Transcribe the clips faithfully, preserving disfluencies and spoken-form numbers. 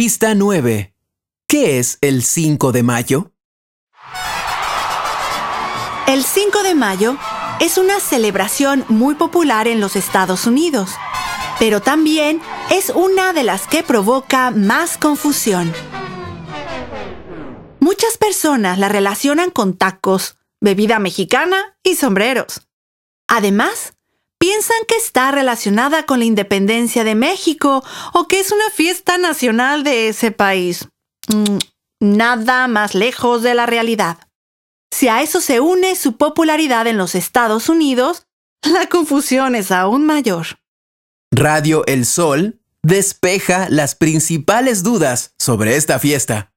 Pista nueve. ¿Qué es el cinco de mayo? El cinco de mayo es una celebración muy popular en los Estados Unidos, pero también es una de las que provoca más confusión. Muchas personas la relacionan con tacos, bebida mexicana y sombreros. Además, piensan que está relacionada con la independencia de México o que es una fiesta nacional de ese país. Mm, nada más lejos de la realidad. Si a eso se une su popularidad en los Estados Unidos, la confusión es aún mayor. Radio El Sol despeja las principales dudas sobre esta fiesta.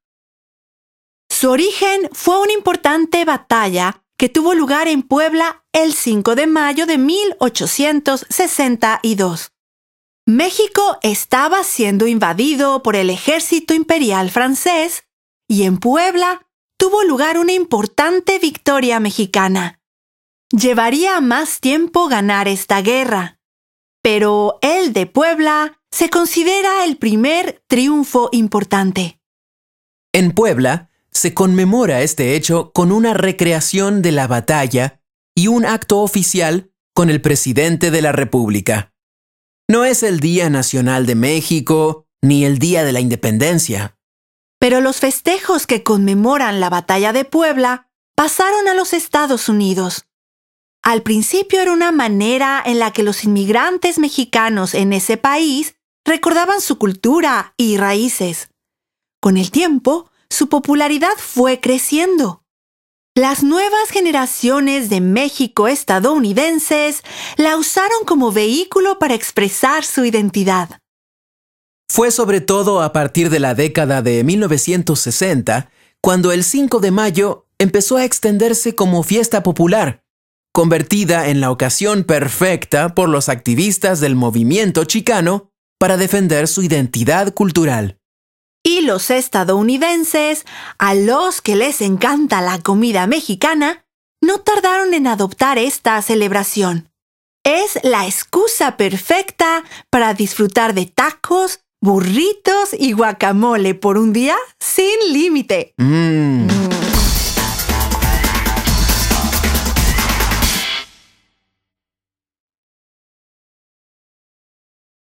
Su origen fue una importante batalla que tuvo lugar en Puebla el cinco de mayo de mil ochocientos sesenta y dos. México estaba siendo invadido por el ejército imperial francés y en Puebla tuvo lugar una importante victoria mexicana. Llevaría más tiempo ganar esta guerra, pero el de Puebla se considera el primer triunfo importante. En Puebla se conmemora este hecho con una recreación de la batalla y un acto oficial con el presidente de la República. No es el Día Nacional de México ni el Día de la Independencia. Pero los festejos que conmemoran la Batalla de Puebla pasaron a los Estados Unidos. Al principio era una manera en la que los inmigrantes mexicanos en ese país recordaban su cultura y raíces. Con el tiempo, su popularidad fue creciendo. Las nuevas generaciones de México estadounidenses la usaron como vehículo para expresar su identidad. Fue sobre todo a partir de la década de mil novecientos sesenta cuando el cinco de mayo empezó a extenderse como fiesta popular, convertida en la ocasión perfecta por los activistas del movimiento chicano para defender su identidad cultural. Y los estadounidenses, a los que les encanta la comida mexicana, no tardaron en adoptar esta celebración. Es la excusa perfecta para disfrutar de tacos, burritos y guacamole por un día sin límite. Mmm.